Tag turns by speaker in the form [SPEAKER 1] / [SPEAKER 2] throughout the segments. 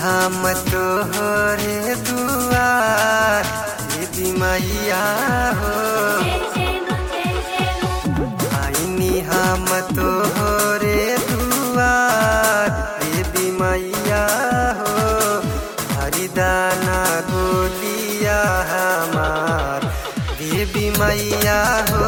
[SPEAKER 1] हम तोहरे दुआर देवी मैया हो। आईनी हम तोहरे दुआर देवी मैया हो। हरिदाना गोदिया हमार देवी मैया हो।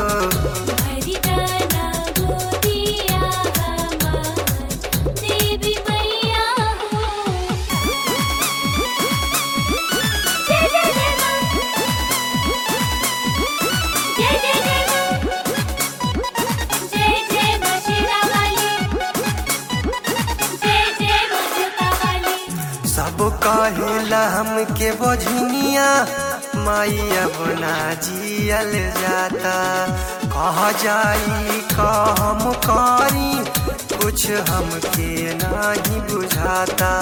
[SPEAKER 1] सब कहेला हमके बझनिया मैया बना जियल जाता। कह जाई कहम करी कुछ हमके नहीं बुझाता।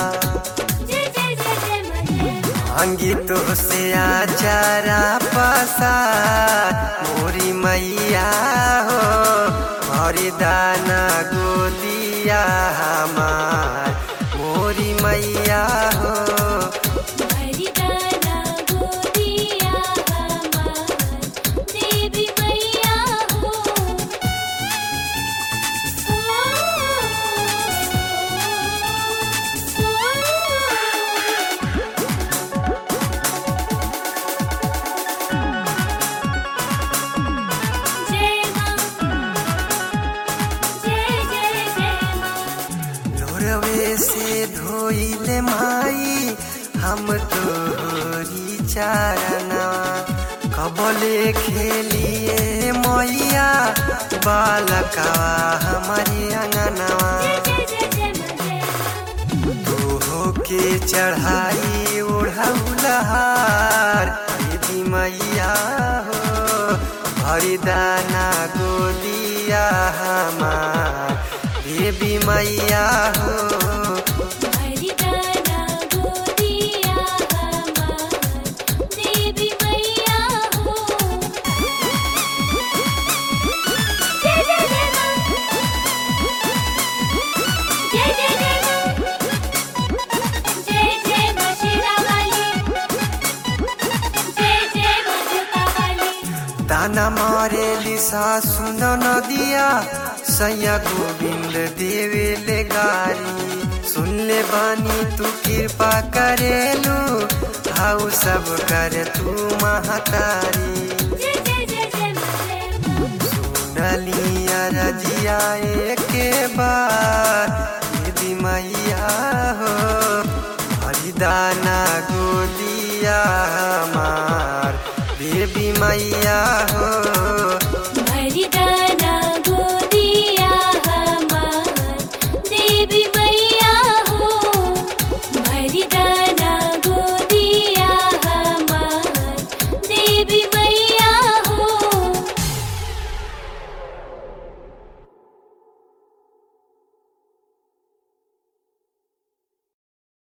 [SPEAKER 1] मांगी तो से आचारा पसार मोरी मैया हो। हरिदाना गोदिया हमार मोरी मैया हो। लोरवे से धोइले माई हम तोहरी चारना। कबले खेलिए मैया बालकवा हमारे अंगनवा। तोहो के चढ़ाई ओढ़ौलहार देवी मैया हो। हरिदाना गोदिया हमार देवी मैया हो। ताना मारेली सासु नदिया सैया गोविंद देवे ले गारी। सुन ले बानी तू कृपा करेलू हाउ सब कर तू महतारी। सुनलिया रजिया के बार देवी मैया हो। हरिदाना गोदिया हमार देवी मैया हो।